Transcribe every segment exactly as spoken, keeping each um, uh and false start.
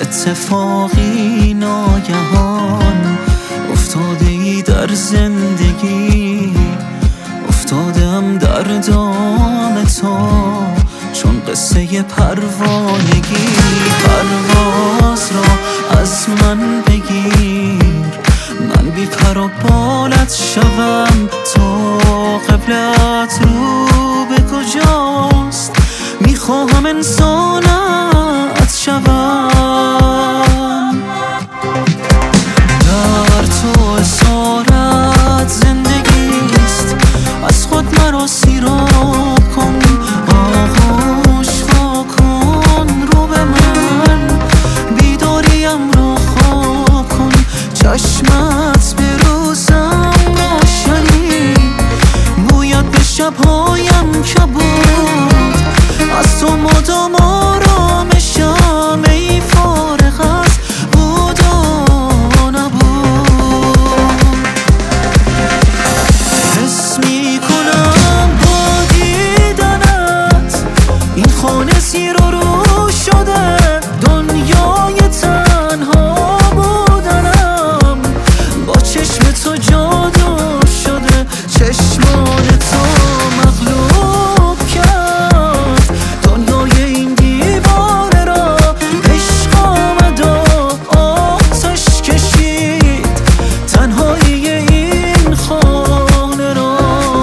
اتفاقی ناگهان افتاده ای در زندگی، افتادم در دام تو چون قصه پروانگی. پرواز را از من بگیر، من بی پر و بالت شوم. تو قبلت رو به کجاست؟ میخواهم انسانت شوم. در تو اسارت زندگیست، از خود مرا سیراب کن. آغوش ها کن رو به من، بیداریم را خواب کن. چشمت به روزم روشنی، بوید به شبهایم کبود. از تو مدام آرامشم، ای فارغ از بود و نبود. حس میکنم با دیدنت این خانه زیر و رو شده. دنیای تنها بودنم با چشم تو جادو شده. چشمان تو مغلوب کرد دنیای این دیوانه را. عشق آمد و آتش کشید تنهایی این خانه را.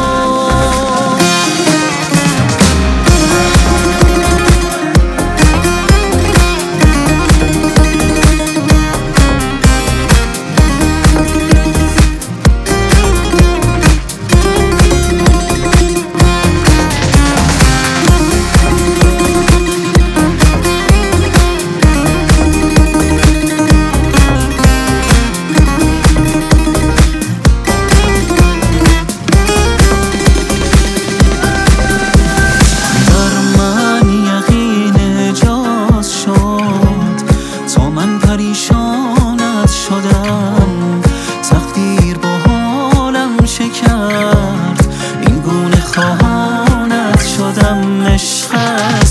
پریشانت شدم، تقدیر با حالم چه کرد؟ این گونه خواهانت شدم. عشقت